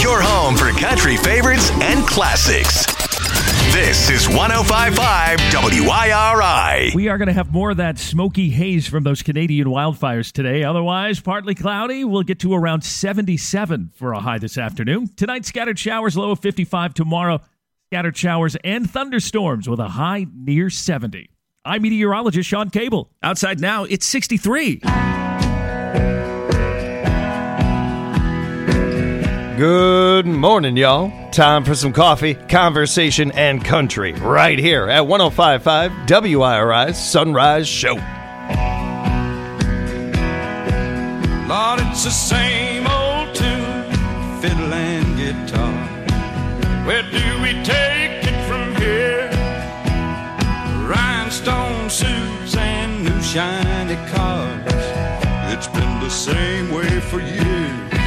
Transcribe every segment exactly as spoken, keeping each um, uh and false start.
your home for country favorites and classics. This is one oh five point five W I R I. We are going to have more of that smoky haze from those Canadian wildfires today. Otherwise, partly cloudy. We'll get to around seventy-seven for a high this afternoon. Tonight, scattered showers, low of fifty-five. Tomorrow, scattered showers and thunderstorms with a high near seventy. I'm meteorologist Sean Cable. Outside now, it's sixty-three. Good morning, y'all. Time for some coffee, conversation, and country right here at one oh five point five W I R I's Sunrise Show. Lord, it's the same old tune, fiddle and guitar. Where do we take it from here? Rhinestone suits and new shiny cars. It's been the same way for years.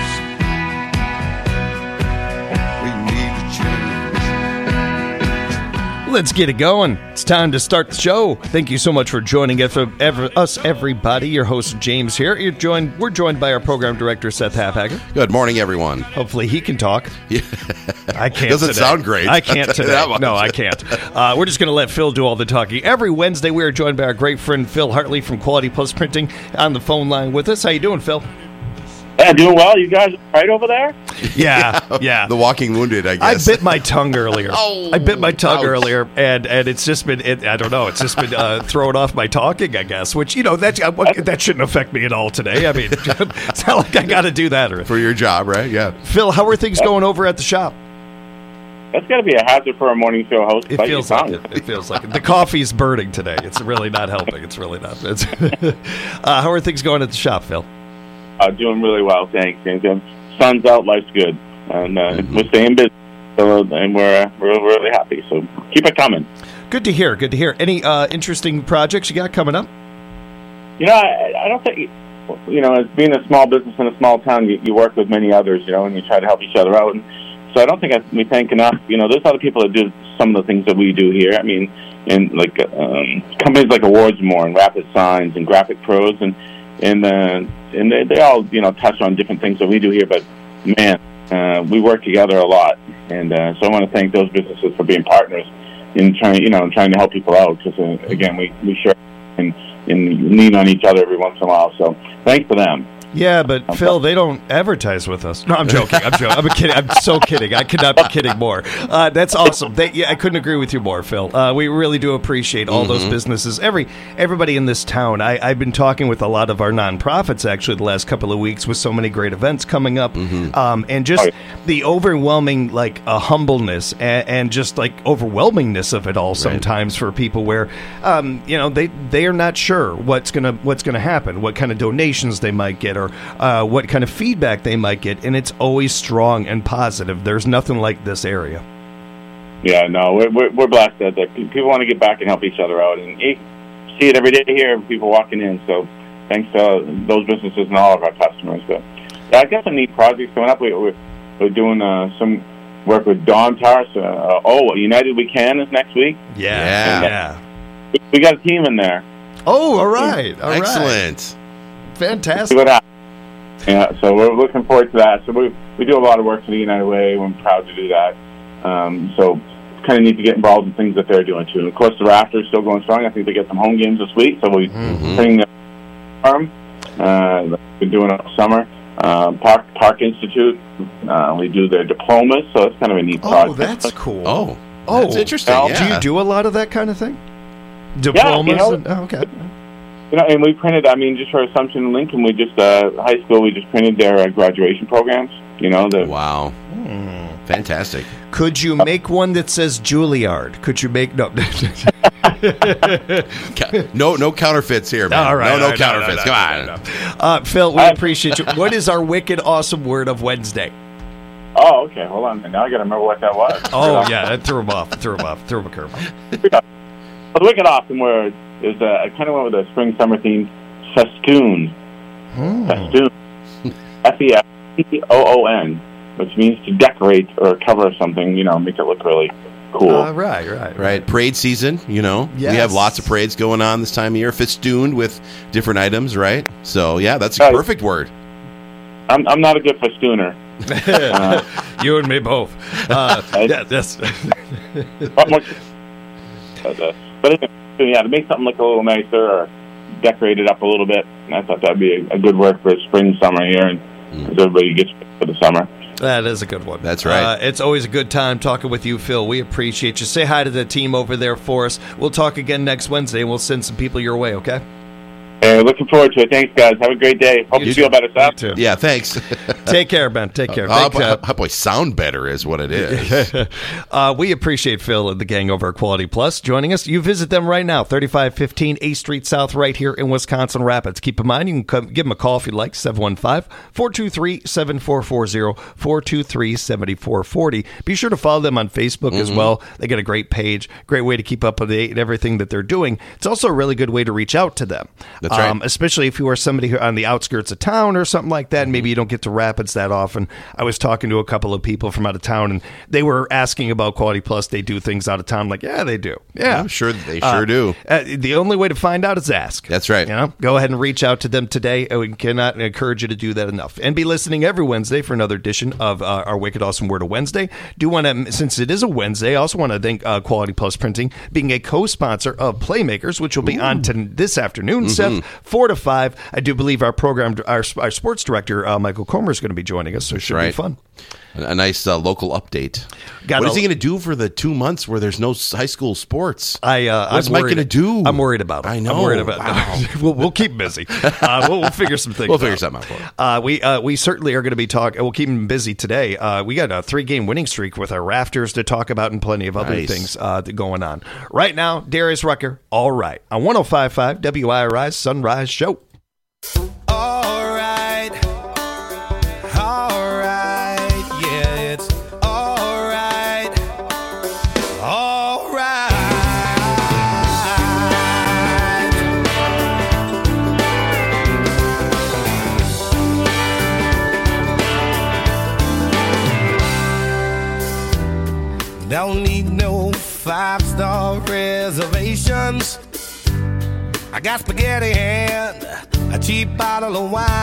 Let's get it going. It's time to start the show. Thank you so much for joining us, us everybody. Your host, James, here. You're joined, we're joined by our program director, Seth Halfhacker. Good morning, everyone. Hopefully he can talk. Yeah. I can't Doesn't today. sound great. I can't today. That No, I can't. Uh, we're just going to let Phil do all the talking. Every Wednesday, we are joined by our great friend, Phil Hartley from Quality Plus Printing on the phone line with us. How you doing, Phil? Yeah, doing well. You guys right over there? Yeah, yeah. The walking wounded, I I guess. bit my tongue earlier. Oh, I bit my tongue ouch. earlier, and, and it's just been, it, I don't know, it's just been uh, thrown off my talking, I guess, which, you know, that uh, that shouldn't affect me at all today. I mean, it's not like I got to do that. Or, For your job, right? Yeah. Phil, how are things going over at the shop? That's got to be a hazard for a morning show host. It Bite feels your like tongue. it. It feels like it. The coffee's burning today. It's really not helping. It's really not. It's uh, how are things going at the shop, Phil? Uh, doing really well, thanks. And sun's out, life's good, and uh, mm-hmm. we're staying busy, so, and we're uh, we're really happy. So keep it coming. Good to hear. Good to hear. Any uh, interesting projects you got coming up? You know, I, I don't think you know, as being a small business in a small town, you, you work with many others, you know, and you try to help each other out. And so I don't think I, we thank enough. You know, there's other people that do some of the things that we do here. I mean, in like um, companies like Awards More and Rapid Signs and Graphic Pros and. And uh, and they, they all, you know, touch on different things that we do here. But, man, uh, we work together a lot. And uh, so I want to thank those businesses for being partners in trying, you know, trying to help people out. Because, uh, again, we, we share and, and lean on each other every once in a while. So thanks to them. Yeah, but I'm Phil, they don't advertise with us. No, I'm joking. I'm joking. I'm kidding. I'm so kidding. I could not be kidding more. Uh, that's awesome. They, yeah, I couldn't agree with you more, Phil. Uh, we really do appreciate all mm-hmm. those businesses. Every everybody in this town. I, I've been talking with a lot of our nonprofits actually the last couple of weeks with so many great events coming up, mm-hmm. um, and just the overwhelming like uh, humbleness and, and just like overwhelmingness of it all. Sometimes right. for people where um, you know they they are not sure what's gonna what's gonna happen, what kind of donations they might get. Or uh, what kind of feedback they might get, and it's always strong and positive. There's nothing like this area. Yeah, no, we're we're, we're blessed that, that people want to get back and help each other out, and you see it every day here. People walking in, so thanks to uh, those businesses and all of our customers. But yeah, I got some neat projects coming up. We, we're we're doing uh, some work with Dawn Tars. Uh, oh, United We Can is next week. Yeah, and, uh, yeah. We got a team in there. Oh, all right, all excellent, right. Fantastic. See what happens. Yeah, so we're looking forward to that. So we we do a lot of work for the United Way. We're proud to do that. Um, so it's kind of neat to get involved in things that they're doing too. And of course, the Raptors still going strong. I think they get some home games this week. So we mm-hmm. bring the farm. Uh, we've been doing it all summer. Uh, Park Park Institute. Uh, we do their diplomas. So it's kind of a neat project. Oh, that's cool. Oh, oh, that's interesting. Well, yeah. Do you do a lot of that kind of thing? Diplomas. Yeah, you know, and, oh, okay. You know, and we printed, I mean, just for Assumption and Lincoln, we just, uh, high school, we just printed their uh, graduation programs, you know. The, wow. Hmm. Fantastic. Could you make one that says Juilliard? Could you make, no. no no counterfeits here, man. All right, no, no right, counterfeits. No, no, Come no, on. no, no. Uh, Phil, we appreciate you. What is our wicked awesome word of Wednesday? Oh, okay. Hold on. Now I got to remember what that was. Oh, yeah. That threw him off. Threw him off. Threw him a curve. Well, the wicked awesome word is, uh, I kind of went with a spring summer theme, festoon. Hmm. Festoon. F E S T O O N, which means to decorate or cover something, you know, make it look really cool. Uh, right, right, right. Parade season, you know. Yes. We have lots of parades going on this time of year, festooned with different items, right? So, yeah, that's a right. perfect word. I'm I'm not a good festooner. Uh, You and me both. Uh, yeah, that's. but, much, but, uh, but yeah, to make something look a little nicer or decorate it up a little bit, I thought that'd be a, a good work for spring, summer here, and mm. as everybody gets for the summer. That is a good one. That's right. Uh, it's always a good time talking with you, Phil. We appreciate you. Say hi to the team over there for us. We'll talk again next Wednesday, and we'll send some people your way, okay? Hey, looking forward to it. Thanks, guys. Have a great day. Hope you, you feel better, Seth. Too. Yeah, thanks. Take care, Ben. Take care. Uh, Thanks, uh, how, how, sound better is what it is. uh, we appreciate Phil and the gang over at Quality Plus joining us. You visit them right now, thirty-five fifteen eighth Street South, right here in Wisconsin Rapids. Keep in mind, you can come, give them a call if you'd like, seven one five, four two three, seven four four zero, four two three, seven four four zero. Be sure to follow them on Facebook mm-hmm. as well. They got a great page, great way to keep up with everything that they're doing. It's also a really good way to reach out to them. That's right. Um, especially if you are somebody who on the outskirts of town or something like that, and maybe you don't get to Rapids that often. I was talking to a couple of people from out of town, and they were asking about Quality Plus. They do things out of town. I'm like, yeah, they do. Yeah, I'm sure they sure uh, do. Uh, the only way to find out is ask. That's right. You know, go ahead and reach out to them today. We cannot encourage you to do that enough. And be listening every Wednesday for another edition of uh, our Wicked Awesome Word of Wednesday. Do want to, since it is a Wednesday, I also want to thank uh, Quality Plus Printing being a co-sponsor of Playmakers, which will be Ooh. on to this afternoon, mm-hmm. Seth, four to five. I do believe our program, our, our sports director, uh, Michael Comer, is going to be joining us, so it should right. be fun. A nice uh, local update. Got what a, is he going to do for the two months where there's no high school sports? I uh, What's I'm Mike going to do? I'm worried about it. I know. I'm worried about wow. it. we'll, we'll keep him busy. Uh, we'll, we'll figure some things We'll out. figure something out for him. Uh, we, uh, we certainly are going to be talking. We'll keep him busy today. Uh, we got a three-game winning streak with our Rafters to talk about and plenty of other nice. things uh, going on. Right now, Darius Rucker, All Right, on one oh five point five W I R I's Sunrise Show. All right. All right. Yeah, it's all right. All right. Don't need no five-star reservations. I got spaghetti and a cheap bottle of wine.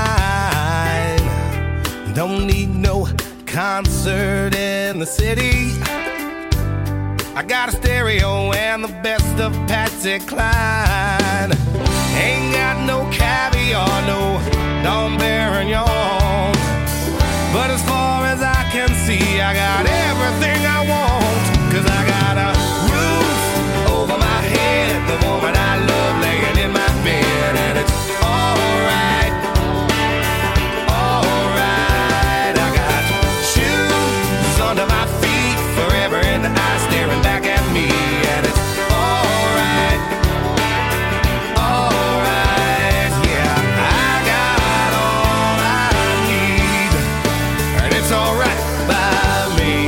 Don't need no concert in the city. I got a stereo and the best of Patsy Cline. Ain't got no caviar, no Dom Perignon. But as far as I can see, I got everything I want. Cause I got a roof over my head, the woman I love laying in my bed, and it's alright, alright. I got shoes under my feet, forever in the eye staring back at me, and it's alright, alright. Yeah, I got all I need, and it's alright by me.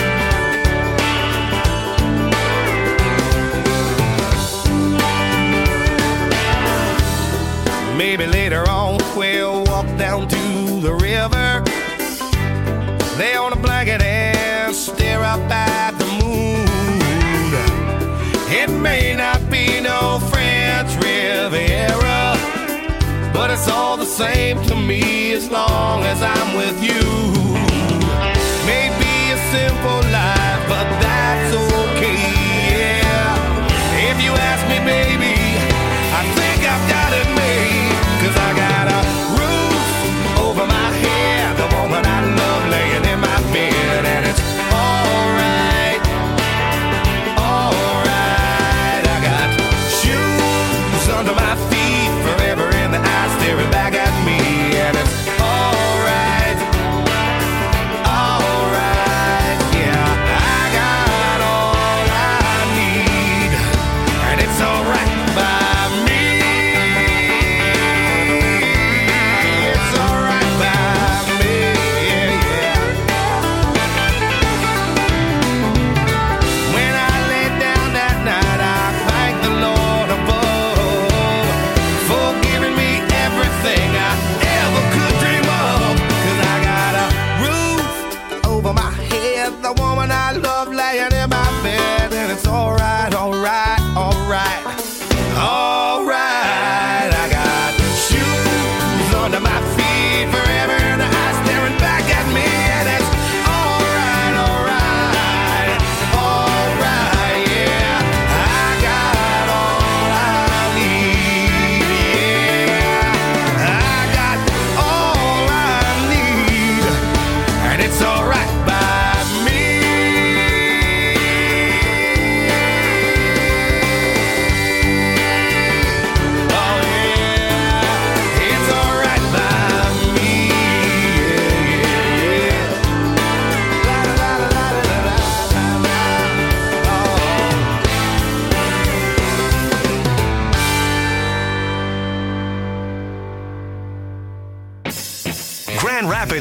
Maybe later on we'll walk down to the river, lay on a blanket and stare up at the moon. It may not be no French Riviera, but it's all the same to me as long as I'm with you. Maybe a simple life, but that's okay, yeah. If you ask me, baby, I think I've got it made. Cause I got a roof over my head, the woman I love laying in my bed, and it's alright, alright. I got shoes under my feet, forever in the eye staring back at me, and it's alright, alright. Yeah,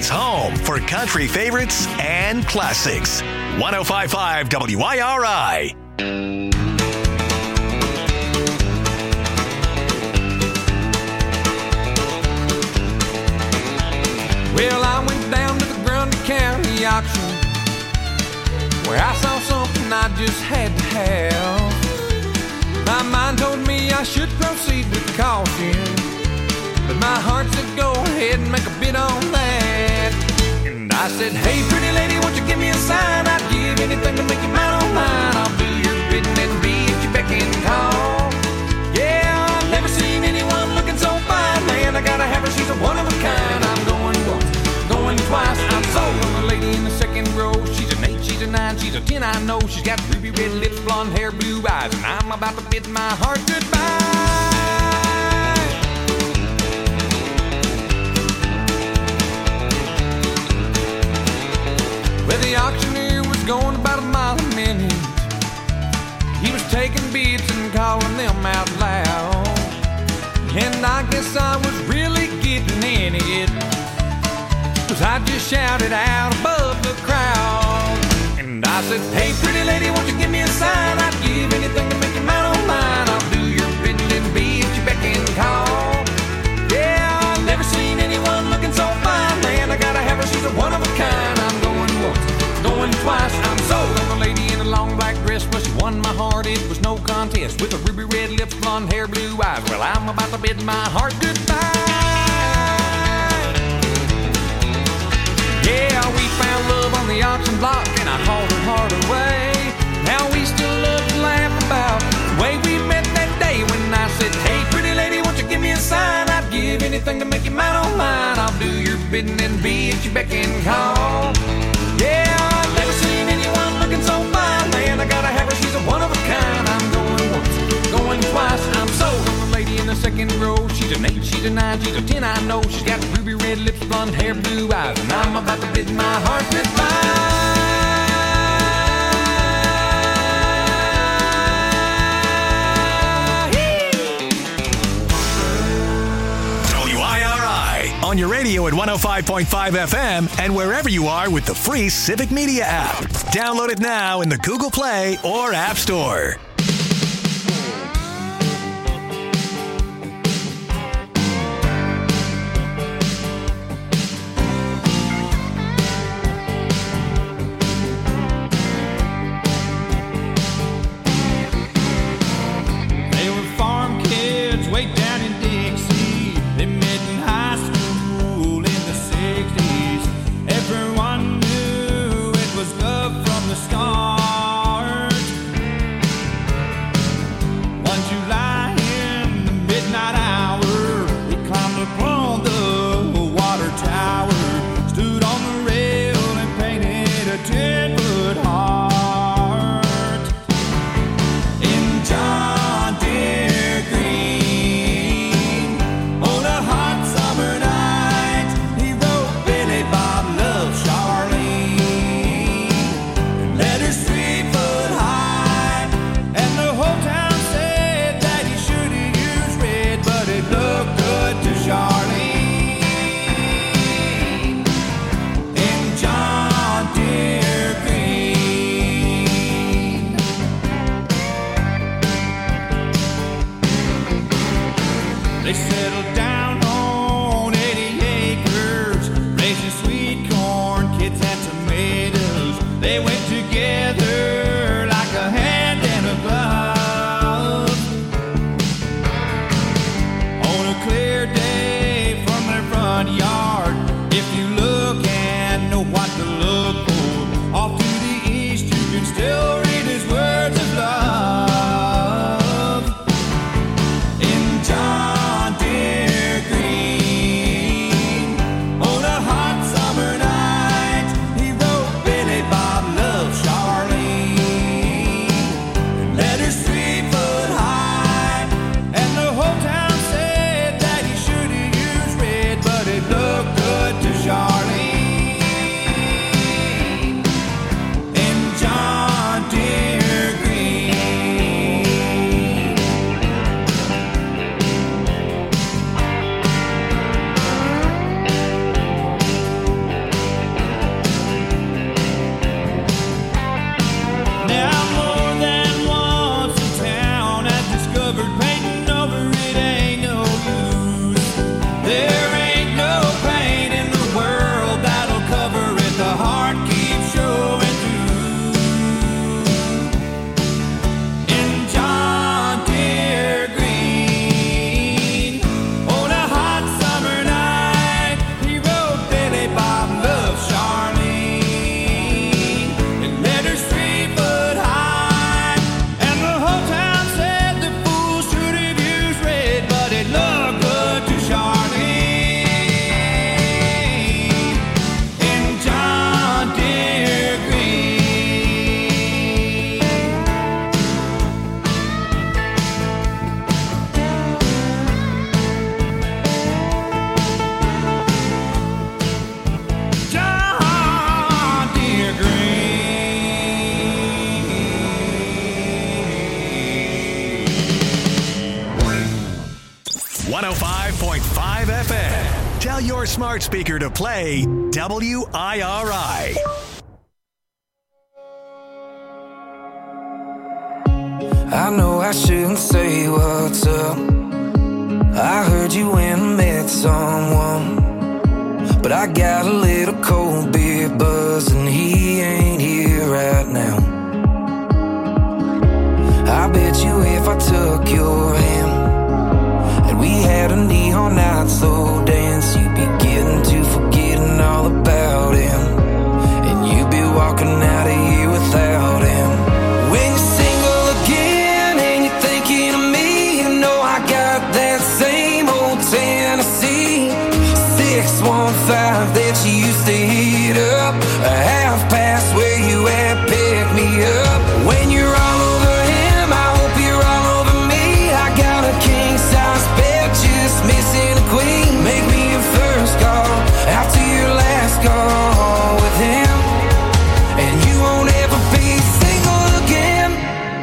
It's home for country favorites and classics. one oh five point five W I R I. Well, I went down to the Grundy County auction where I saw something I just had to have. My mind told me I should proceed with caution, but my heart said go ahead and make a bid on that. And I said, hey, pretty lady, won't you give me a sign? I'd give anything to make you mine on mine. I'll do your bidding and be at your beck and call. Yeah, I've never seen anyone looking so fine. Man, I gotta have her, she's a one of a kind. I'm going once, going twice. I'm sold on the lady in the second row. She's an eight, she's a nine, she's a ten, I know. She's got ruby red lips, blonde hair, blue eyes, and I'm about to bid my heart goodbye. Well, the auctioneer was going about a mile a minute. He was taking bids and calling them out loud. And I guess I was really getting in it, 'cause I just shouted out above the crowd. And I said, hey, pretty lady, won't you give me a sign? I'd give anything to make you mine on mine. I'll do your bidding and be at your beck and call. Yeah, I've never seen anyone looking so fine. Man, I gotta have her, she's a one of a kind. I'm going once, going twice. I'm sold on the lady in a long black dress. Well, she won my heart, it was no contest. With her ruby red lips, blonde hair, blue eyes. Well, I'm about to bid my heart goodbye. Yeah, we found love on the auction block, and I hauled her heart away. Now we still love to laugh about the way we met that day when I said, hey, pretty lady, won't you give me a sign? I'd give anything to make you mine on mine. I'll do your bidding and be at your beck and call. Yeah, I've never seen anyone looking so fine. Man, I gotta have her, she's a one of a kind. I'm going once, going twice. I'm sold on the lady in the second row. She's an eight, she's a nine, she's a ten, I know. She's got ruby red lips, blonde hair, blue eyes, and I'm about to bid my heart goodbye. W I R I on your radio at one oh five point five F M and wherever you are with the free Civic Media app. Download it now in the Google Play or App Store. Bob Love. one oh five point five F M. Tell your smart speaker to play W I R I. I know I shouldn't say what's up. I heard you went and met someone, but I got a little cold beer buzz and he ain't here right now. I bet you if I took your hand and we had a neon night slow dance, you'd be getting to forgetting all about him, and you'd be walking out of here without him. When you're single again and you're thinking of me, you know I got that same old Tennessee six one five that you used to heat up, a half past where you at, pick me up. When you're all over him, I hope you're all over me. I got a king size bed, just missing a queen. Make me your first call after your last call with him, and you won't ever be single again.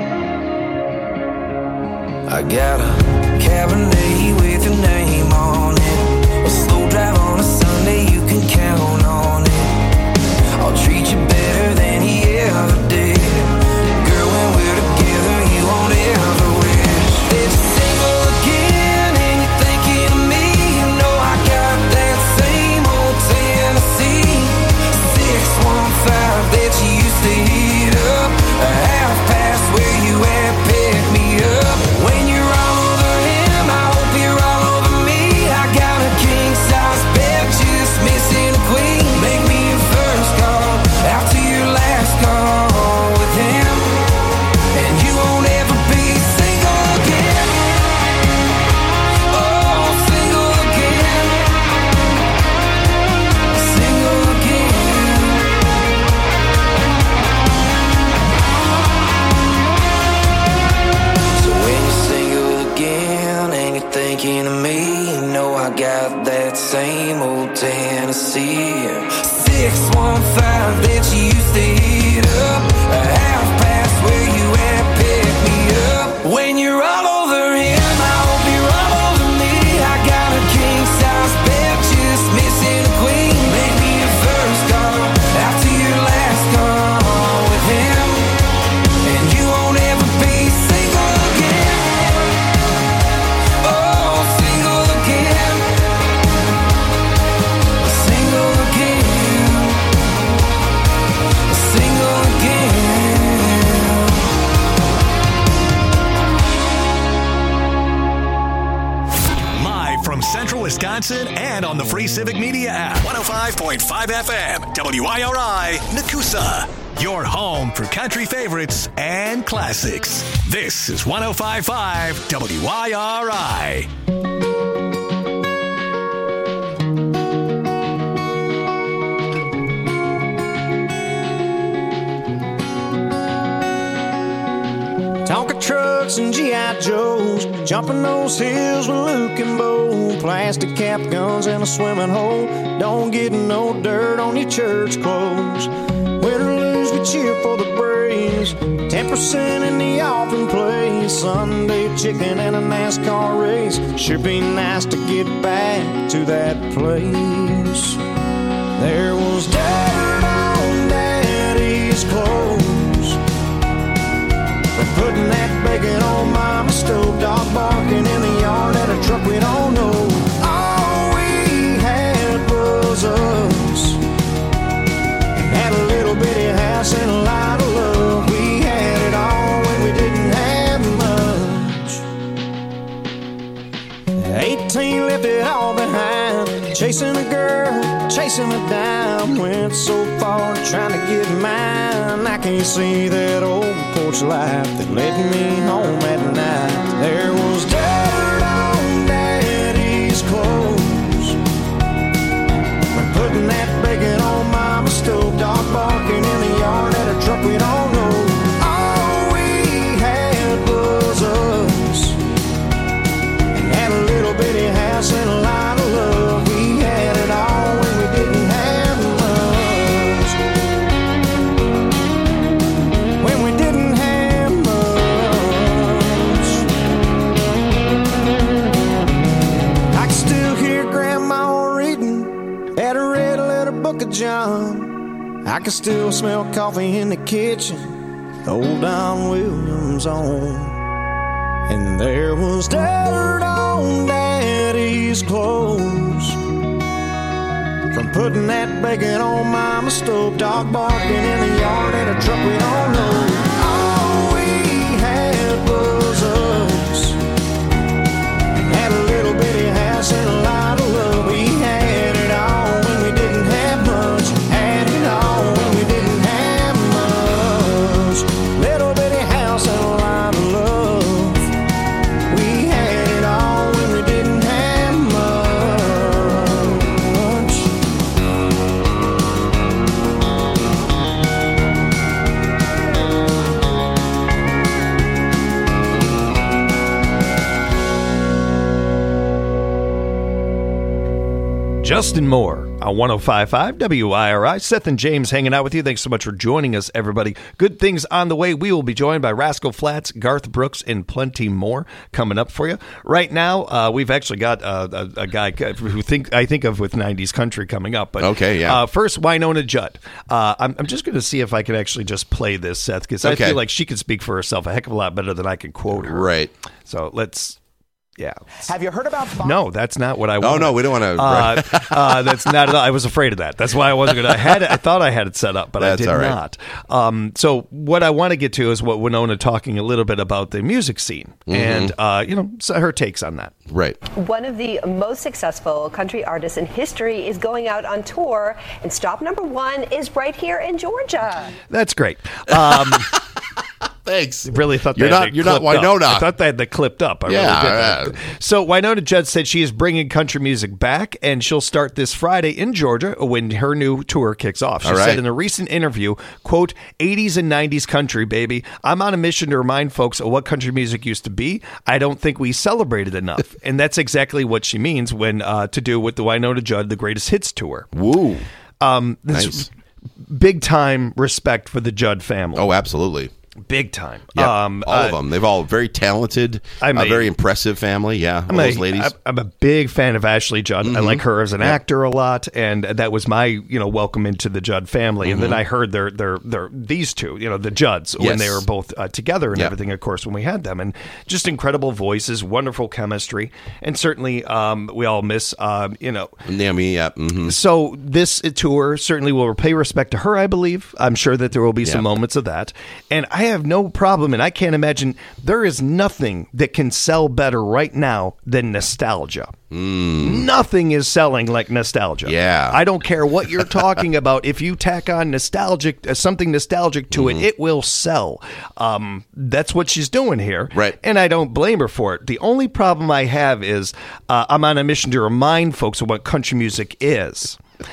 I got a Cabernet with your name on it, a slow drive on a Sunday, you can count on it. I'll treat you better than he ever did. Girl, when we're together, you won't ever wish that you're single again and you're thinking of me. You know I got that same old Tennessee six one five that you used to heat up, a half past where you at, pick me up. When you're all over him, I hope you're all over me. I got a king size bed, just missing a queen. Make me your first call after your last call with him, and you won't ever be single again. Oh, single again, single again. So when you're single again and you're thinking of me, you know I got that same old Tennessee six one five that you used to heat up, a half past where you at, pick me up. When you're all over him, I hope you're all over me. I got a king size bed, just missing a queen. Make me your first call after your last call with him, and you won't ever be single again. Oh, single again, single again, single again. Live from Central Wisconsin and on the free Civic Media app. one oh five point five F M, W I R I, Nakusa. Your home for country favorites and classics. This is one oh five point five W I R I. Tonka trucks and G I Joes, jumping those hills with Luke and Bo. Plastic cap guns and a swimming hole. Don't get no dirt on your church clothes. Win or lose, we cheer for the Braves. Ten percent in the offering place. Sunday chicken and a NASCAR race. Sure be nice to get back to that place. There was dirt on Daddy's clothes. We're putting that bacon on Mama's stove. Dog barking in the yard at a truck we don't know. All we had was us. And had a little bitty house and a lot of love. We had it all when we didn't have much. Eighteen left it all behind. Chasing a girl, chasing a dime. Went so far trying to get mine. I can't see that old porch light that led me home at night. There was dirt on Daddy's clothes. We're putting that bacon on Mama's stove. Dog barking in the yard at a truck we don't know. All we had was us. And had a little bitty house and a lot of love. We had it all when we didn't have much. When we didn't have much. I can still smell coffee in the kitchen, the old Don Williams on. And there was dirt on Daddy's clothes from putting that bacon on Mama's stove. Dog barking in the yard at a truck we don't know. All we had was us. Had a little bitty house and a lot of love. We had it all when we didn't have much. Had it all when we didn't have much. Little bitty house and a lot of love. We had it all when we didn't have much. Justin Moore on one oh five point five W I R I. Seth and James hanging out with you. Thanks so much for joining us, everybody. Good things on the way. We will be joined by Rascal Flatts, Garth Brooks, and plenty more coming up for you. Right now, uh, we've actually got uh, a, a guy who think I think of with nineties country coming up. But okay, yeah. Uh, first, Wynonna Judd. Uh, I'm, I'm just going to see if I can actually just play this, Seth, because I Okay. feel like she can speak for herself a heck of a lot better than I can quote her. Right. So let's. Yeah. Have you heard about... No, that's not what I want. Oh, no, we don't want to... Uh, uh, that's not at all. I was afraid of that. That's why I wasn't going to... I had it, I thought I had it set up, but That's I did all right. not. Um, so what I want to get to is what Wynonna talking a little bit about the music scene Mm-hmm. and, uh, you know, so her takes on that. Right. One of the most successful country artists in history is going out on tour, and stop number one is right here in Georgia. That's great. Um, Thanks. really thought You're they had not- it you're not clipped up. Wynonna. I thought they had that clipped up. I Yeah, really did. So Wynonna Judd said she is bringing country music back, and she'll start this Friday in Georgia when her new tour kicks off. She All right. said in a recent interview, quote, eighties and nineties country, baby. I'm on a mission to remind folks of what country music used to be. I don't think we celebrated enough. And that's exactly what she means when uh, to do with the Wynonna Judd, the Greatest Hits Tour. Woo. Um, this Nice. Big time respect for the Judd family. Oh, absolutely. Big time. Yeah, Um, all uh, of them. They've all very talented, I'm a a- very impressive family. Yeah, I'm all a, those ladies. Mm-hmm. I'm a big fan of Ashley Judd. I like her as an Yeah. actor a lot, and that was my, you know, welcome into the Judd family. And then I heard their, their, their, these two, you know, the Judds when Yes. they were both uh, together and Yeah. everything. Of course, when we had them, and just incredible voices, wonderful chemistry, and certainly um, we all miss, um, you know. Naomi, yeah. Mm-hmm. So this tour certainly will pay respect to her, I believe. I'm sure that there will be some Yeah. moments of that. And I have no problem, and I can't imagine, there is nothing that can sell better right now than nostalgia. Nothing is selling like nostalgia. Mm. Yeah. I don't care what you're talking about. If you tack on nostalgic, uh, something nostalgic to Mm-hmm. it, it will sell. Um, that's what she's doing here. Right. And I don't blame her for it. The only problem I have is uh, I'm on a mission to remind folks of what country music is.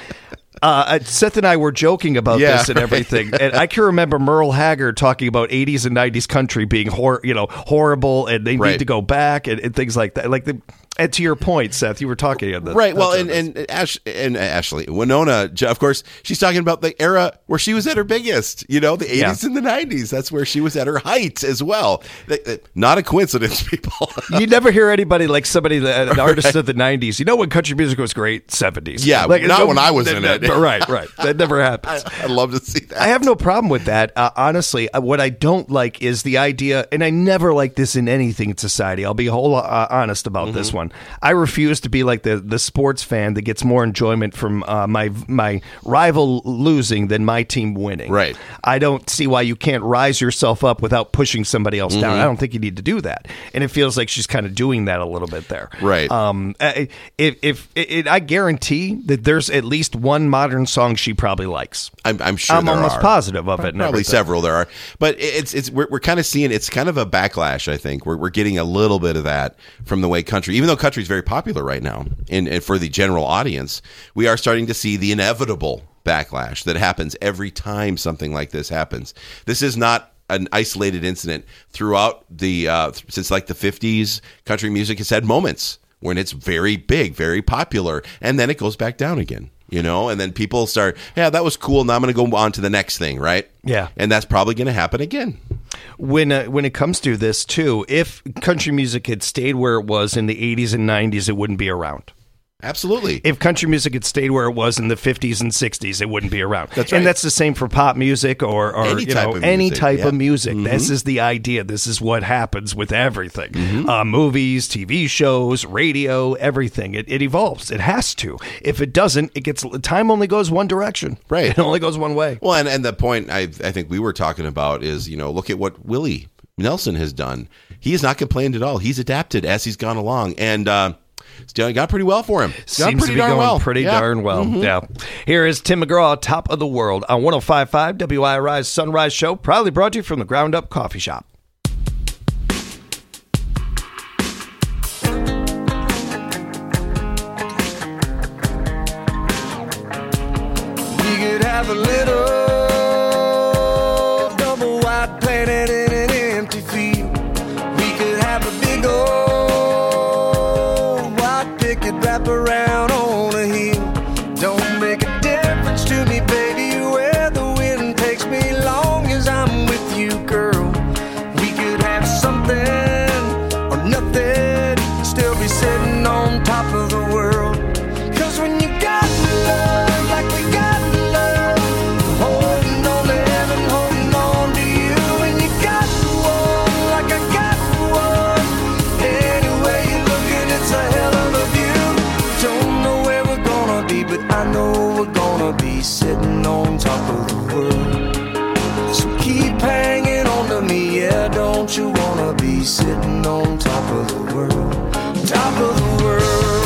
Uh, Seth and I were joking about Yeah, this and right. everything, and I can remember Merle Haggard talking about eighties and nineties country being hor- you know, horrible, and they Right. need to go back and, and things like that. Like the, and to your point, Seth, you were talking on this, Right. Well, that's and, on this. and Ash and Ashley, Wynonna, Ju- of course, she's talking about the era where she was at her biggest. You know, the eighties Yeah. and the nineties. That's where she was at her height as well. Th- th- Not a coincidence, people. You never hear anybody like somebody that an artist of the nineties. You know when country music was great, seventies. Yeah, like, not when I was in that- it. Right, right. That never happens. I'd love to see that. I have no problem with that. Uh, honestly, uh, what I don't like is the idea, and I never like this in anything in society. I'll be whole uh, honest about this Mm-hmm. one. I refuse to be like the, the sports fan that gets more enjoyment from uh, my my rival losing than my team winning. Right. I don't see why you can't rise yourself up without pushing somebody else Mm-hmm. down. I don't think you need to do that. And it feels like she's kind of doing that a little bit there. Right. Um. uh, If if it, I guarantee that there's at least one modern song she probably likes. I'm, I'm sure I'm there almost are. positive of it. and Probably everything. several there are, but it's it's we're, we're kind of seeing it's kind of a backlash. I think we're we're getting a little bit of that from the way country, even though country is very popular right now, and, and for the general audience, we are starting to see the inevitable backlash that happens every time something like this happens. This is not an isolated incident. Throughout the uh, since like the fifties, country music has had moments when it's very big, very popular, and then it goes back down again. You know, and then people start, yeah, that was cool. Now I'm going to go on to the next thing, right? Yeah. And that's probably going to happen again. When uh, when it comes to this too, if country music had stayed where it was in the eighties and nineties, it wouldn't be around. Absolutely. If country music had stayed where it was in the fifties and sixties, it wouldn't be around. That's right. And that's the same for pop music or, or Any you type know, of any music, type yeah. of music. Mhm. This is the idea. This is what happens with everything. Mm-hmm. Uh, movies, T V shows, radio, everything. It, it evolves. It has to. If it doesn't, it gets time only goes one direction. Right. It only goes one way. Well, and, and the point I, I think we were talking about is, you know, look at what Willie Nelson has done. He has not complained at all. He's adapted as he's gone along. And, uh, it's done, got pretty well for him. It's done Seems pretty to be darn going well. pretty Yeah. darn well. Mhm. Yeah. Here is Tim McGraw, Top of the World on one oh five point five W I R I's Sunrise Show, proudly brought to you from the Ground Up Coffee Shop. We could have a little double wide planet in an empty field. We could have a big old white picket wrap around on a hill. Don't make a difference to me, baby, where the wind takes me, long as I'm with you, girl. We could have something or nothing, still be sitting on top of the world. 'Cause when you got love like we got love, holding on to heaven, holding on to you. When you got one like I got one, anyway you're looking, it's a hell of a view. Don't know where we're gonna be, but I know we're gonna be sitting on top of the world. So keep hanging on to me, yeah, don't you wanna be sitting on top of the world, top of the world.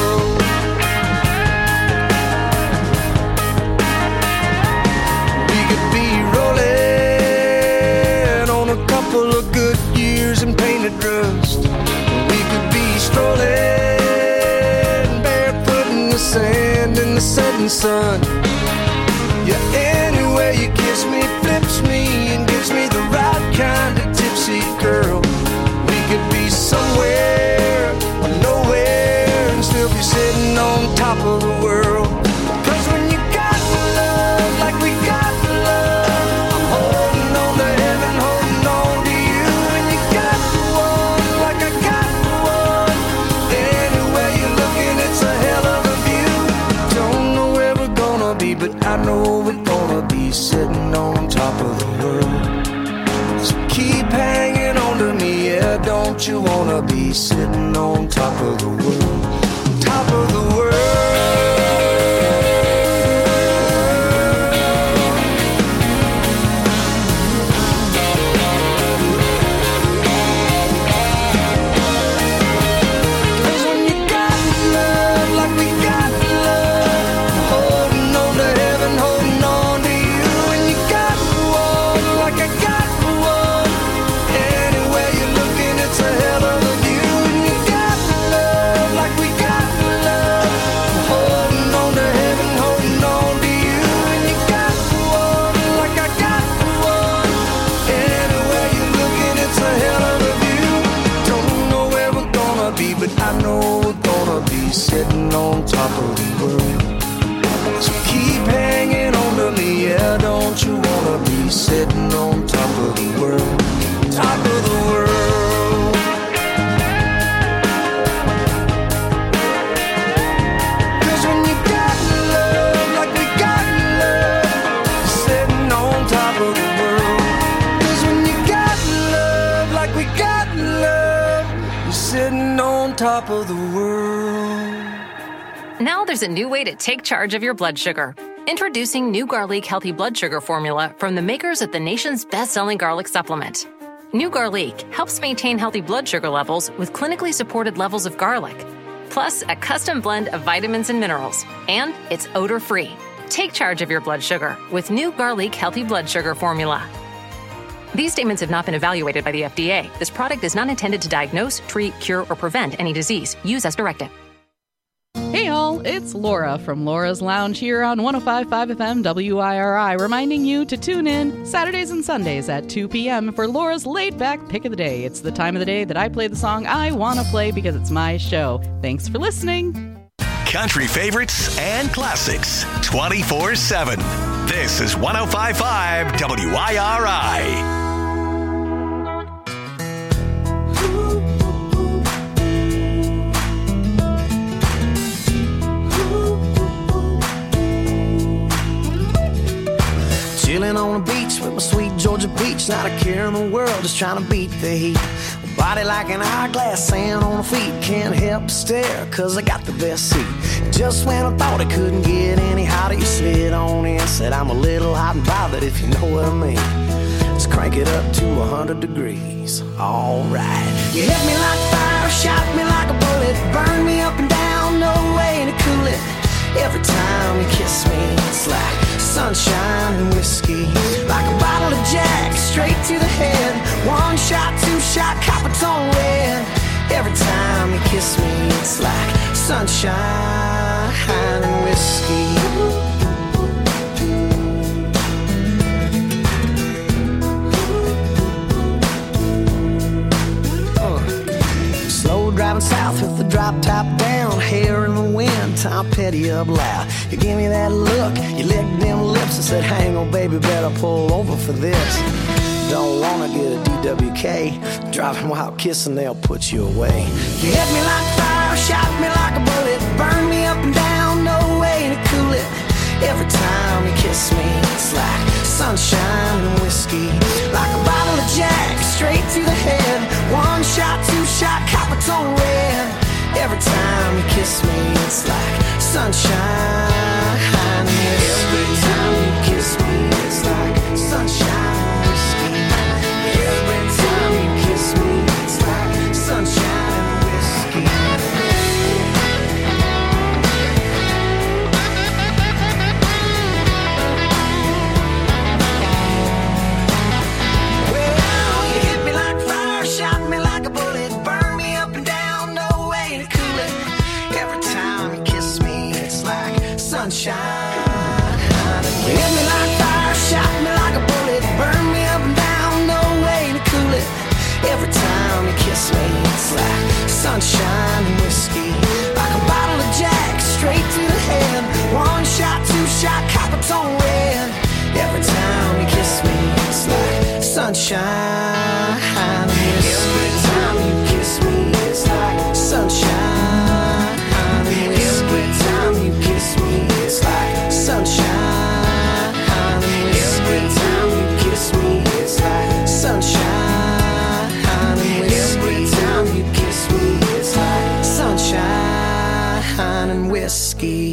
We could be rolling on a couple of good years and painted rust. We could be strolling barefoot in the sand in the setting sun. Yeah, anyway you kiss me, flips me, and gives me the right kind of tipsy, girl. We could be somewhere or nowhere and still be sitting on top of the world. 'Cause when you got love like we got love, I'm holding on to heaven, holding on to you. When you got one like I got one, anyway you're looking, it's a hell of a view. Don't know where we're gonna be, but I know we're gonna be sitting on top of the world. So keep hanging on to me, yeah, don't you wanna be sitting on top of the world, top of the world. 'Cause when you got love like we got love, holding on to heaven, holding on to you. When you got one like I got one, anyway you're looking, it's a hell of a view. When you got love like we got love, holding on to heaven, holding on to you. When you got one like I got one, anyway you're looking, it's a hell of a view. Don't know where we're gonna be, but I know we're gonna be sitting on top of the world. So keep hanging on to me, yeah, don't you wanna be sitting on top of the world, top of the world. 'Cause when you got love like we got love, you're sitting on top of the world. 'Cause when you got love like we got love, you're sitting on top of the world. Now there's a new way to take charge of your blood sugar. Introducing new Garlic Healthy Blood Sugar Formula from the makers of the nation's best-selling garlic supplement. New Garlic helps maintain healthy blood sugar levels with clinically supported levels of garlic, plus a custom blend of vitamins and minerals, and it's odor-free. Take charge of your blood sugar with new Garlic Healthy Blood Sugar Formula. These statements have not been evaluated by the F D A. This product is not intended to diagnose, treat, cure, or prevent any disease. Use as directed. Hey all, it's Laura from Laura's Lounge here on one oh five point five F M W I R I, reminding you to tune in Saturdays and Sundays at two p.m. for Laura's laid-back pick of the day. It's the time of the day that I play the song I want to play because it's my show. Thanks for listening. Country favorites and classics twenty-four seven. This is one oh five point five W I R I. Chilling on the beach with my sweet Georgia peach. Not a care in the world, just trying to beat the heat. Body like an hourglass, sand on the feet. Can't help but stare, cause I got the best seat. Just when I thought it couldn't get any hotter, you slid on in, said I'm a little hot and bothered, if you know what I mean. Let's crank it up to one hundred degrees. Alright. You hit me like fire, shot me like a bullet, burn me up and down, no way to cool it. Every time you kiss me, it's like sunshine and whiskey. Like a bottle of Jack, straight to the head. One shot, two shot, Coppertone red. Every time you kiss me, it's like sunshine and whiskey. Driving south with the drop top down, hair in the wind, Tom Petty up loud. You give me that look, you licked them lips and said, hang on baby, better pull over for this. Don't wanna get a D W K, driving while kissing, they'll put you away. You hit me like fire, shot me like a bullet, burn me up and down, no way to cool it. Every time you kiss me, it's like sunshine and whiskey. Like a bottle of Jack, straight to the head. One shot, two shot, Coppertone red. Every time you kiss me, it's like sunshine and whiskey. Every time you kiss me, it's like sunshine and whiskey. Every time you kiss me, it's like sunshine and whiskey. Sunshine. You hit me like fire, shot me like a bullet, burn me up and down, no way to cool it. Every time you kiss me, it's like sunshine and whiskey. Like a bottle of Jack, straight to the head. One shot, two shot, Coppertone red. Every time you kiss me, it's like sunshine and whiskey. Every time you kiss me, it's like sunshine and whiskey. Every time you kiss me, it's like sunshine and whiskey. Every time you kiss me, it's like sunshine and whiskey. Every time you kiss me, it's like sunshine and whiskey.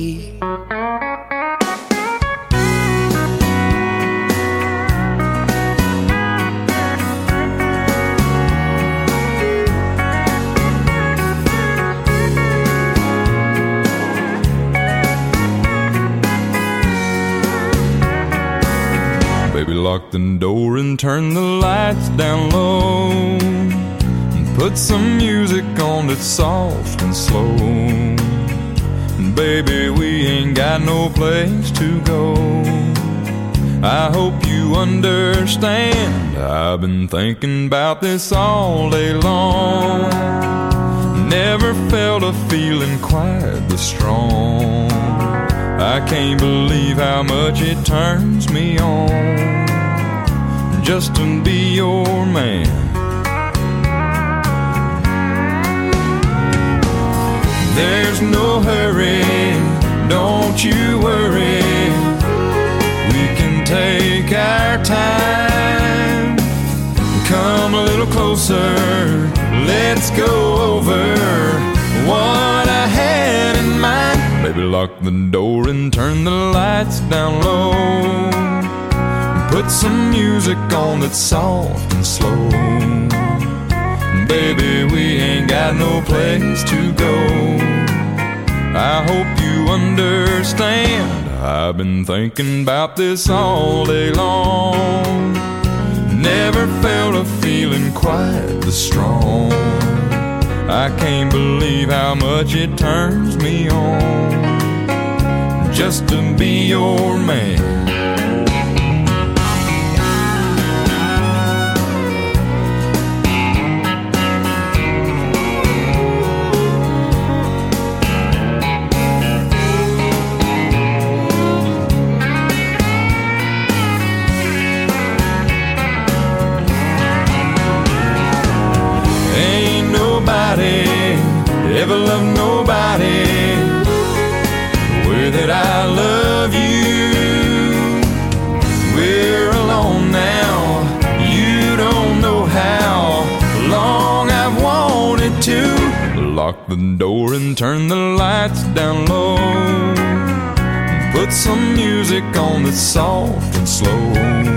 Lock the door and turn the lights down low, and put some music on that's soft and slow. And baby, we ain't got no place to go. I hope you understand, I've been thinking about this all day long. Never felt a feeling quite this strong. I can't believe how much it turns me on just to be your man. There's no hurry, don't you worry. We can take our time. Come a little closer, let's go over what I had in mind. Baby, lock the door and turn the lights down low. Put some music on that's soft and slow. Baby, we ain't got no place to go. I hope you understand, I've been thinking about this all day long. Never felt a feeling quite this strong. I can't believe how much it turns me on just to be your man. Ever love nobody the way that I love you. We're lock the door and turn the lights down low. Put some music on that's soft and slow.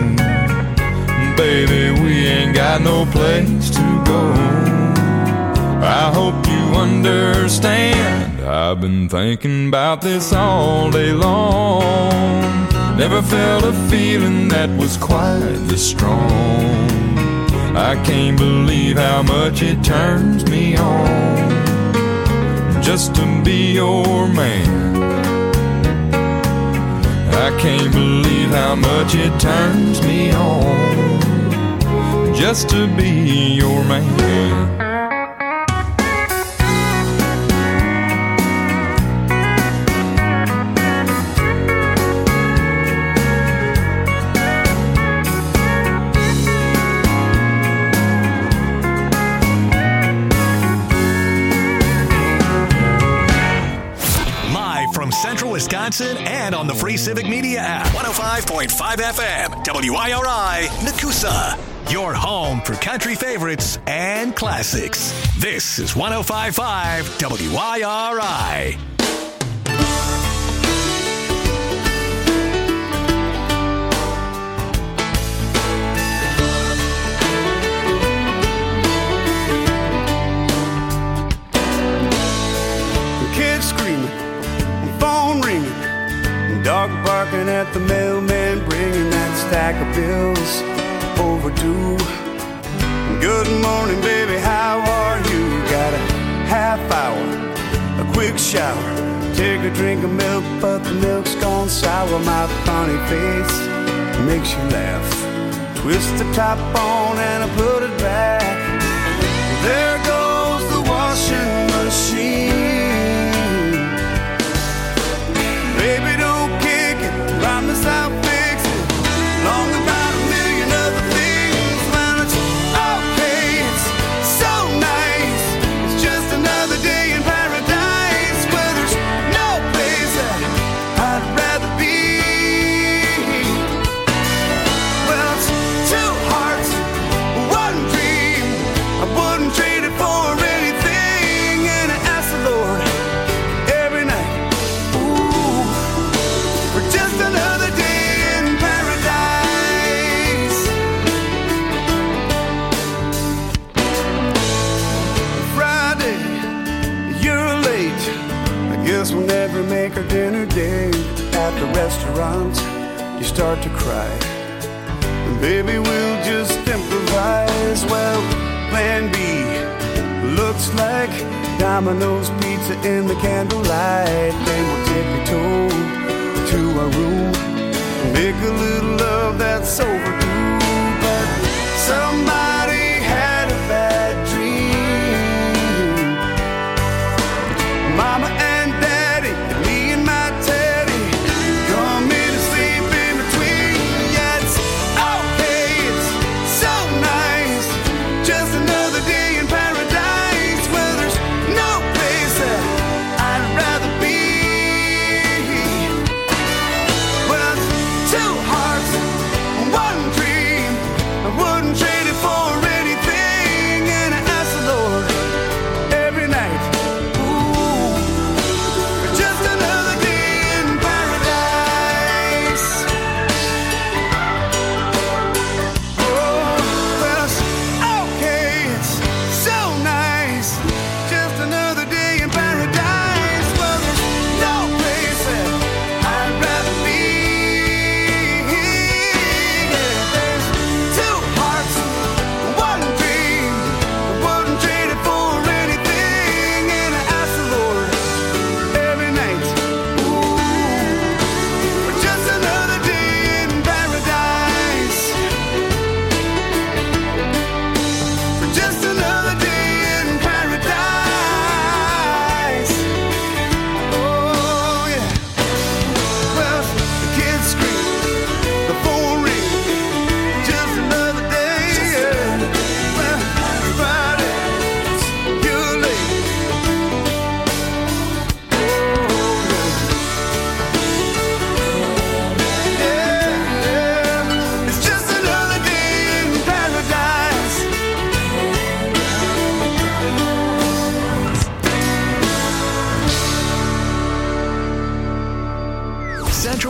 Baby, we ain't got no place to go. I hope you understand. I've been thinking about this all day long. Never felt a feeling that was quite this strong. I can't believe how much it turns me on just to be your man. I can't believe how much it turns me on just to be your man. Central Wisconsin and on the free Civic Media app. one oh five point five F M, W I R I, Nakusa. Your home for country favorites and classics. This is one oh five point five W I R I. Kids screaming, phone ringing, dog barking at the mailman, bringing that stack of bills overdue. Good morning, baby, how are you? Got a half hour, a quick shower, take a drink of milk, but the milk's gone sour. My funny face makes you laugh. Twist the top on and I put it back. There goes the washing machine. Baby, don't kick it, promise I'll fix it. Long about a million other things, man, it's okay, it's so nice. It's just another day in paradise where there's no place that I'd rather be. Well, it's two hearts, one dream. I wouldn't trade it for anything, and I ask the Lord every night, just another day in paradise. Friday, you're late. I guess we'll never make our dinner date. At the restaurant, you start to cry. And baby, we'll just improvise. Well, plan B looks like Domino's pizza in the candlelight. Then we'll tippy-toe to our room, make a little love that's overdue. But somebody had a bad dream. Mama and Daddy, me and my Teddy, come in and sleep in between. Yeah, it's okay, it's so nice. Just another day in paradise where there's no place that I'd rather be. Two hearts, one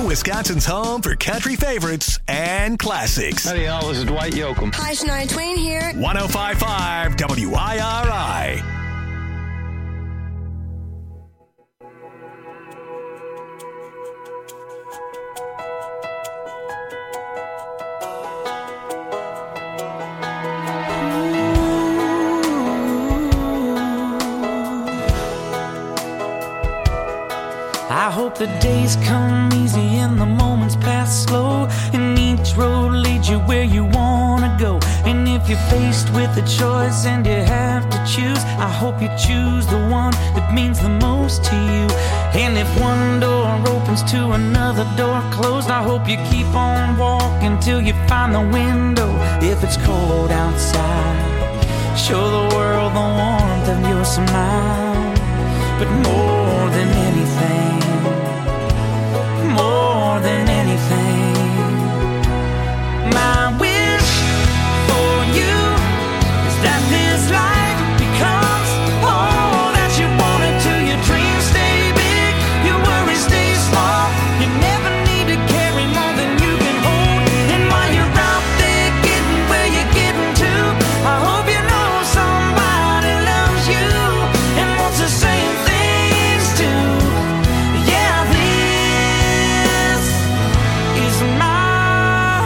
Wisconsin's home for country favorites and classics. Howdy, y'all. This is Dwight Yoakam. Hi, Shania Twain here. one oh five point five W I R I. I hope the days come easy and the moments pass slow, and each road leads you where you wanna go. And if you're faced with a choice and you have to choose, I hope you choose the one that means the most to you. And if one door opens to another door closed, I hope you keep on walking till you find the window. If it's cold outside, show the world the warmth of your smile. But more than anything, more than anything, my wish for you is that this life becomes all that you want it to. Your dreams stay big, your worries stay small. You never need to carry more than you can hold. And while you're out there getting where you're getting to, I hope you know somebody loves you and wants the same things too. Yeah, this is my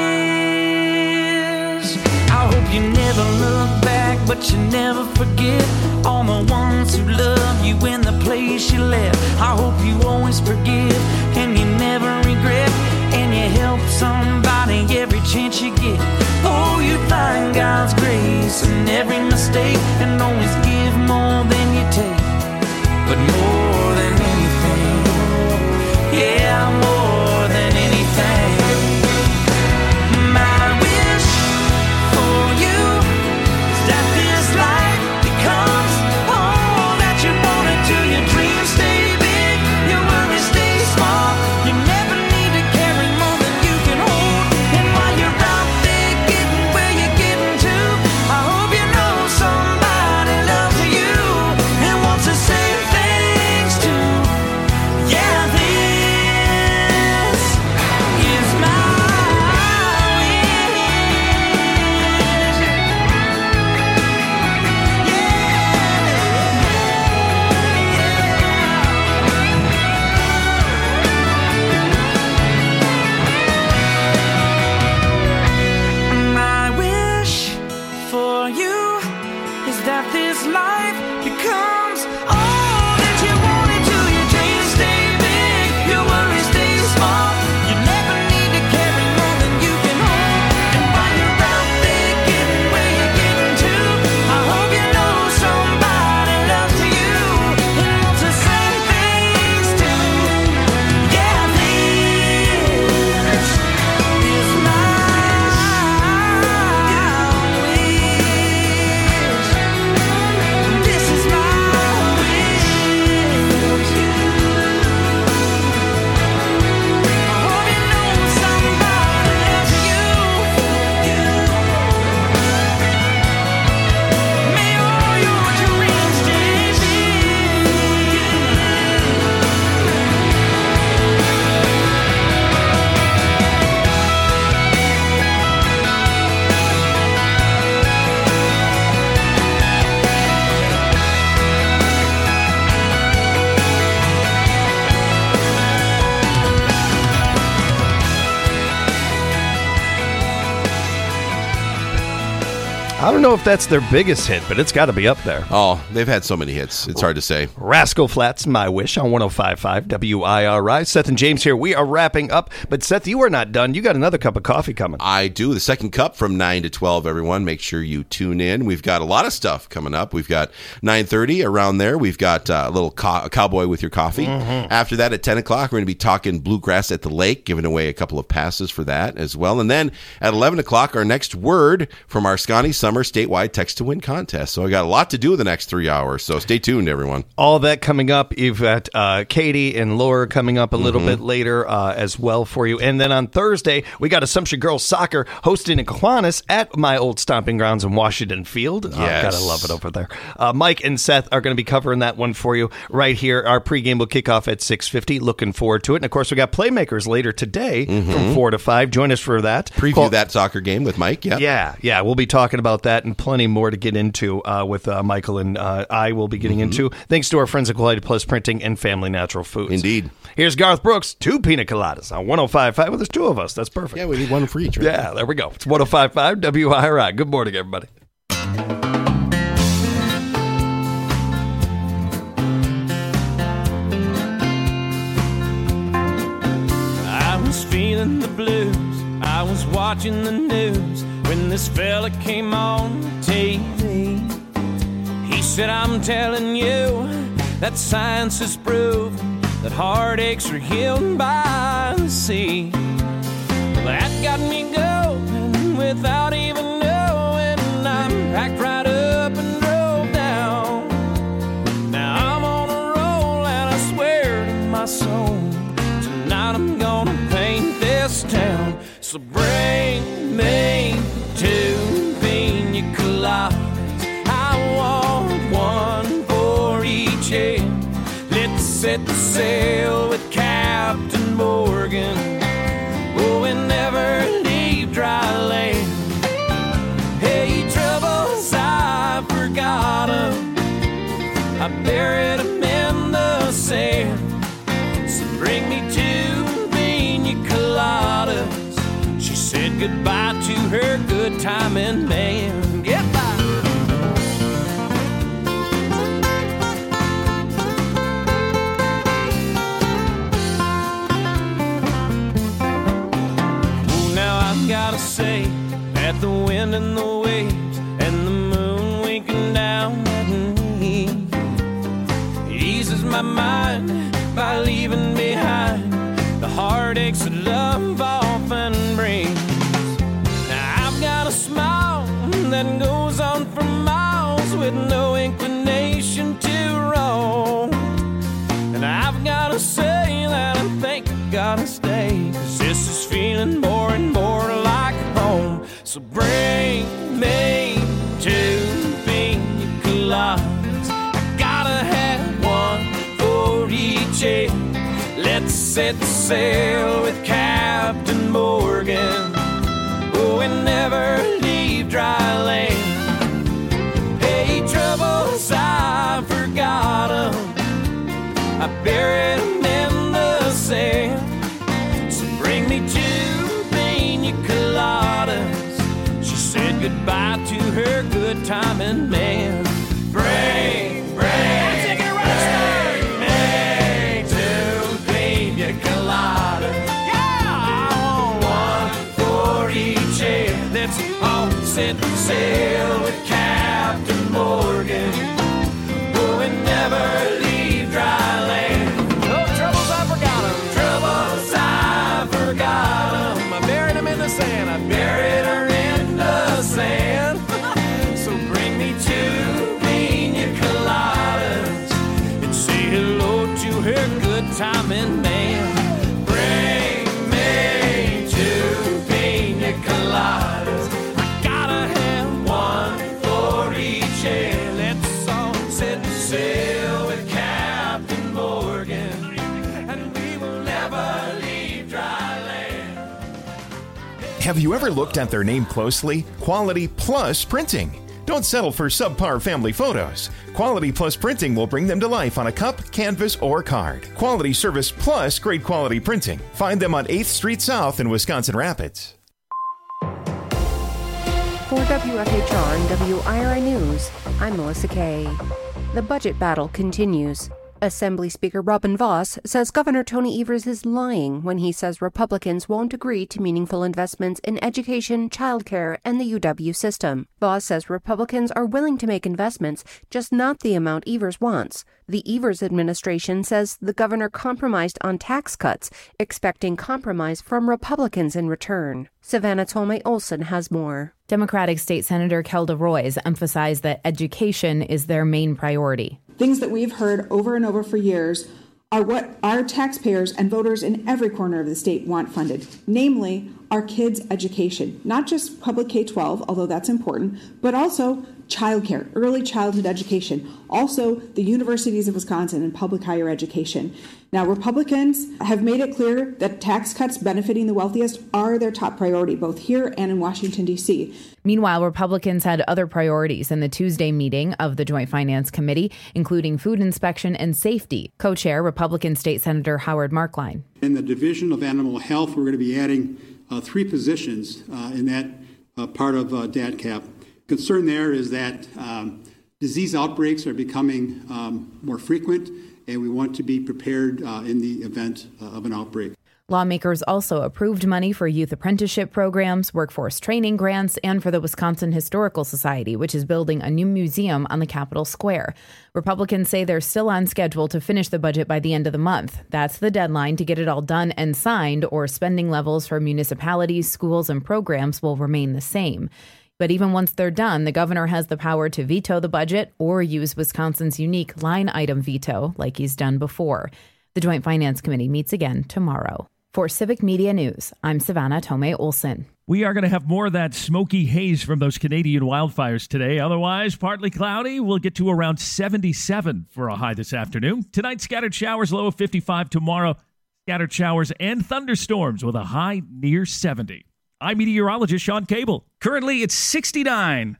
wish. I hope you never look back, but you never forget all the ones who love you in the place you left. I hope you always forgive and you never regret, and you help somebody every chance you get. Oh, you find God's grace in every mistake and always give more than you take. But more than anything, yeah, more than anything, my wish for you is that this life becomes all that you want it to. Your dreams stay big, your worries stay small. You never need to carry more than you can hold. And while you're out there getting where you're getting to, I hope you know somebody loves you and wants the same things too. Yeah, this is my My wish for you is that this life becomes all that you want it to. Your dreams stay big, your worries stay small. You never need to carry more than you can hold. And while you're out there getting where you're getting to, I hope you know somebody loves you and wants the same things too. Yeah, this is my This is my wish. I hope you know somebody loves you. May all your dreams stay I don't know if that's their biggest hit, but it's got to be up there. Oh, they've had so many hits. It's hard to say. Rascal Flatts, My Wish on one oh five point five W I R I. Seth and James here. We are wrapping up. But Seth, you are not done. You got another cup of coffee coming. I do. The second cup from nine to twelve, everyone. Make sure you tune in. We've got a lot of stuff coming up. We've got nine thirty around there. We've got uh, a little co- a cowboy with your coffee. Mm-hmm. After that, at ten o'clock, we're going to be talking bluegrass at the lake, giving away a couple of passes for that as well. And then at eleven o'clock, our next word from our Scotty Summer summer statewide text to win contest. So I got a lot to do in the next three hours. So stay tuned, everyone. All that coming up. You've got uh, Katie and Laura coming up a little Mm-hmm. bit later uh, as well for you. And then on Thursday, we got Assumption Girls Soccer hosting in Kiwanis at my old stomping grounds in Washington Field. Yes. Uh, gotta love it over there. Uh, Mike and Seth are going to be covering that one for you right here. Our pregame will kick off at six fifty. Looking forward to it. And of course, we got Playmakers later today Mm-hmm. from four to five. Join us for that. Preview Call- that soccer game with Mike. Yeah. Yeah, yeah. We'll be talking about that and plenty more to get into uh, with uh, Michael and uh, I will be getting Mm-hmm. into. Thanks to our friends at Quality Plus Printing and Family Natural Foods. Indeed. Here's Garth Brooks, two pina coladas on one oh five point five. Well, there's two of us. That's perfect. Yeah, we need one for each, right? Yeah, there we go. It's one oh five point five W I R I. Good morning, everybody. I was feeling the blues. I was watching the news when this fella came on T V. He said, I'm telling you that science has proven that heartaches are healed by the sea. Well, that got me going without even knowing. I'm packed right up and drove down. Now I'm on a roll and I swear to my soul, tonight I'm gonna paint this town. So bring me two pina coladas. I want one for each head. Let's set the sail with Captain Morgan. Oh, and never leave dry land. Hey, troubles, I forgot 'em. I buried 'em in the sand. So bring me two pina coladas. She said goodbye to her good timing man. Goodbye. Oh, now I've gotta say that the wind and the waves and the moon winking down at me eases my mind by leaving behind the heartaches that love often brings. Now I've got a smile that goes on for miles with no inclination to roam. And I've got to say that I think I gotta stay, 'cause this is feeling more and more like home. So bring me two pina coladas. I gotta have one for each head. Let's set sail with Captain Morgan. Oh, and never leave dry land. Hey, troubles, I forgot 'em. I buried 'em in the sand. So bring me two pina coladas. She said goodbye to her good timing man. Bring, bring, take it right, bring me two pina coladas. Yeah, I want one for each head. Let's all set sail with Captain Morgan. Oh, and never leave dry land. Oh, troubles, I forgot 'em. Troubles, I forgot 'em. I buried 'em in the sand. I buried her in the sand. So bring me two pina coladas and say hello to her good timing man. Bring me two pina coladas. I gotta have one for each head. Let's all set sail with Captain Morgan, and we will never leave dry land. Have you ever looked at their name closely? Quality Plus Printing. Don't settle for subpar family photos. Quality Plus Printing will bring them to life on a cup, canvas, or card. Quality service plus great quality printing. Find them on eighth Street South in Wisconsin Rapids. For W F H R and W I R I News, I'm Melissa Kay. The budget battle continues. Assembly Speaker Robin Vos says Governor Tony Evers is lying when he says Republicans won't agree to meaningful investments in education, childcare, and the U W system. Vos says Republicans are willing to make investments, just not the amount Evers wants. The Evers administration says the governor compromised on tax cuts, expecting compromise from Republicans in return. Savannah Tolmay Olson has more. Democratic State Senator Kelda Roys emphasized that education is their main priority. Things that we've heard over and over for years are what our taxpayers and voters in every corner of the state want funded, namely our kids' education, not just public K twelve, although that's important, but also childcare, early childhood education, also the universities of Wisconsin and public higher education. Now, Republicans have made it clear that tax cuts benefiting the wealthiest are their top priority, both here and in Washington, D C. Meanwhile, Republicans had other priorities in the Tuesday meeting of the Joint Finance Committee, including food inspection and safety. Co-chair Republican State Senator Howard Markline. In the Division of Animal Health, we're going to be adding uh, three positions uh, in that uh, part of uh, D A D C A P. Concern there is that um, disease outbreaks are becoming um, more frequent, and we want to be prepared uh, in the event uh, of an outbreak. Lawmakers also approved money for youth apprenticeship programs, workforce training grants, and for the Wisconsin Historical Society, which is building a new museum on the Capitol Square. Republicans say they're still on schedule to finish the budget by the end of the month. That's the deadline to get it all done and signed, or spending levels for municipalities, schools, and programs will remain the same. But even once they're done, the governor has the power to veto the budget or use Wisconsin's unique line item veto like he's done before. The Joint Finance Committee meets again tomorrow. For Civic Media News, I'm Savannah Tolmay Olson. We are going to have more of that smoky haze from those Canadian wildfires today. Otherwise, partly cloudy. We'll get to around seventy-seven for a high this afternoon. Tonight, scattered showers, low of fifty-five. Tomorrow, scattered showers and thunderstorms with a high near seventy. I'm meteorologist Sean Cable. Currently, it's sixty-nine.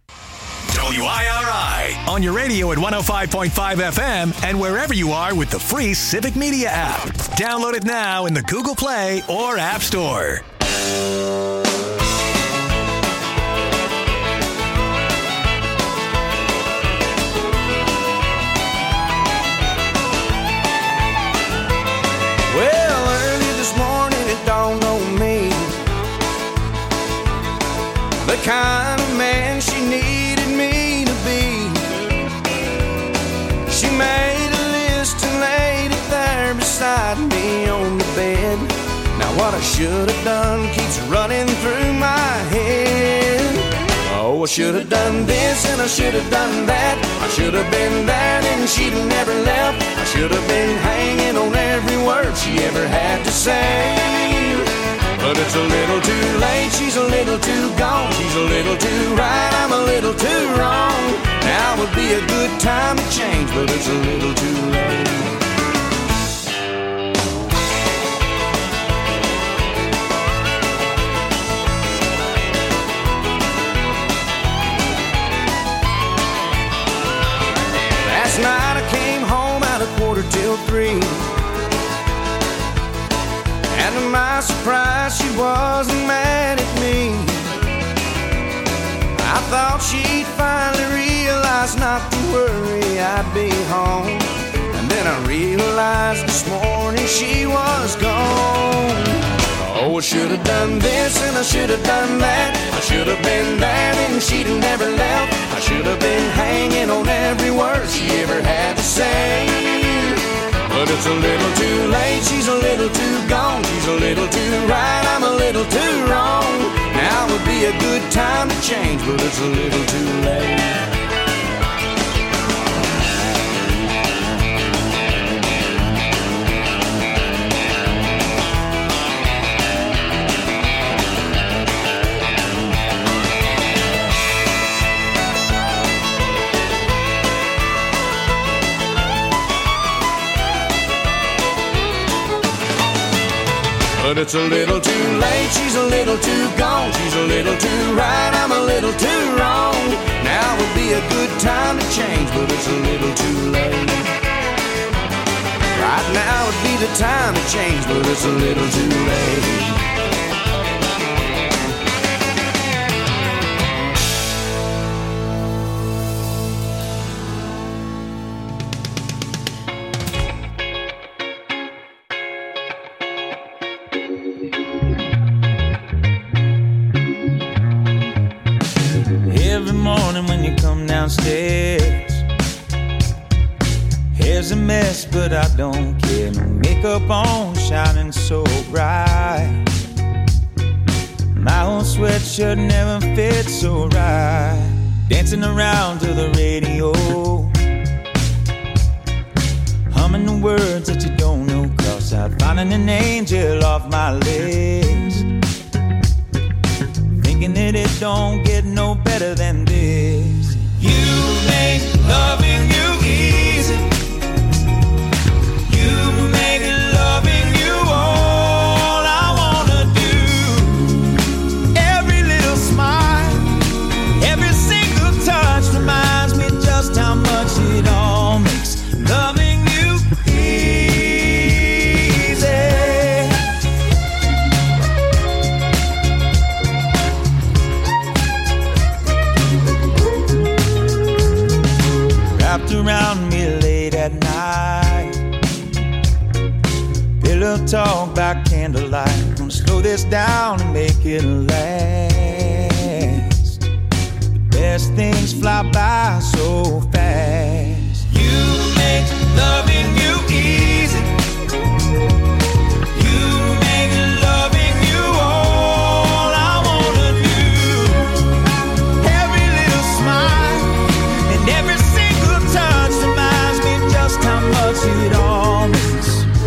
W I R I on your radio at one oh five point five F M and wherever you are with the free Civic Media app. Download it now in the Google Play or App Store. Well, early this morning it dawned on me the kind of man she needed me to be. She made a list and laid it there beside me on the bed. Now what I should have done keeps running through my head. Oh, I should have done this and I should have done that. I should have been there and she'd have never left. I should have been hanging on every word she ever had to say. But it's a little too late, she's a little too gone. She's a little too right, I'm a little too wrong. Now would be a good time to change, but it's a little too late. Last night I came home at a quarter till three. And to my surprise, she wasn't mad at me. I thought she'd finally realize not to worry, I'd be home. And then I realized this morning she was gone. Oh, I should have done this and I should have done that. I should have been there and she'd have never left. I should have been hanging on every word she ever had to say. But it's a little too late, she's a little too gone. She's a little too right, I'm a little too wrong. Now would be a good time to change, but it's a little too late. But it's a little too late, she's a little too gone. She's a little too right, I'm a little too wrong. Now would be a good time to change, but it's a little too late. Right now would be the time to change, but it's a little too late. Every morning when you come downstairs, hair's a mess, but I don't care. No makeup on, shining so bright. My old sweatshirt never fits so right. Dancing around to the radio, humming the words that you don't know. Cross out, finding an angel off my list. Thinking that it don't get no better than this. You make loving you easy. You make loving you all I wanna do. Every little smile, every single touch reminds me just how much it all makes loving you easy. Wrapped around me late at night, pillow talk by candlelight. Gonna slow this down and make it last. The best things fly by so fast. You make loving you easy. You make loving you all I wanna do. Every little smile and every single touch reminds me just how much it all means.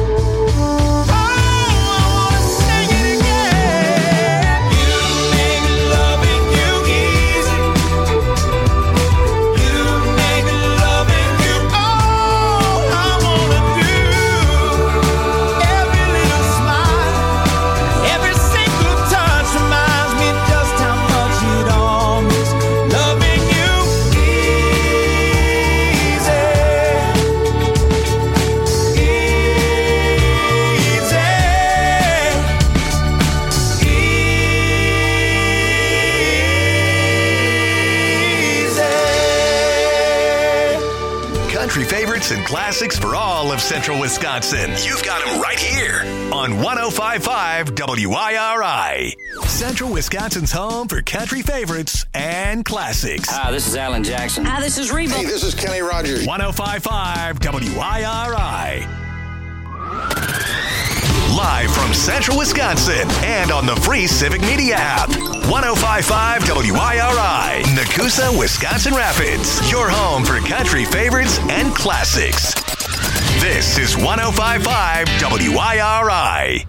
And classics for all of Central Wisconsin. You've got them right here on one oh five point five W I R I. Central Wisconsin's home for country favorites and classics. Hi, this is Alan Jackson. Hi, this is Reba. Hey, this is Kenny Rogers. one oh five point five W I R I. Live from Central Wisconsin and on the free Civic Media app. one oh five point five W I R I, Nakusa, Wisconsin Rapids. Your home for country favorites and classics. This is one oh five point five W I R I.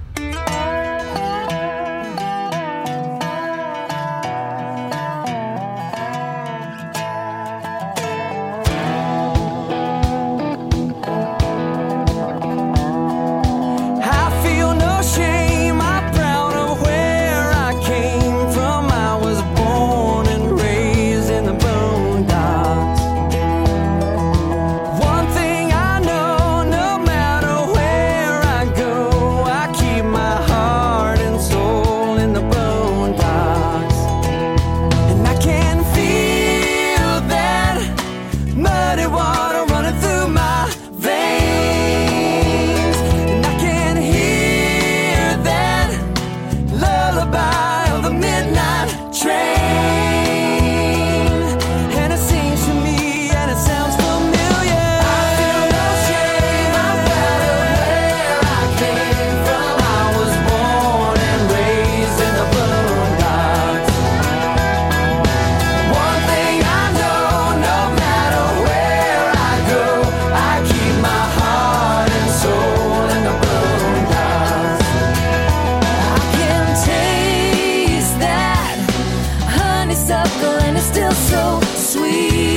Honeysuckle and it's still so sweet.